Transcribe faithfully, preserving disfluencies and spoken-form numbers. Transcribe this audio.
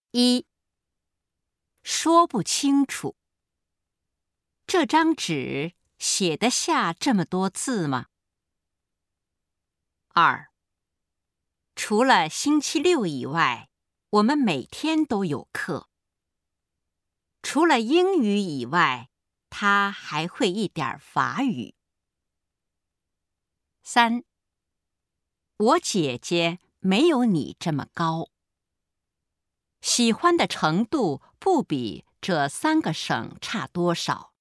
一、说不清楚。这张纸写得下这么多字吗？二、除了星期六以外，我们每天都有课。除了英语以外，他还会一点法语。三、我姐姐没有你这么高。喜欢的程度不比这三个省差多少。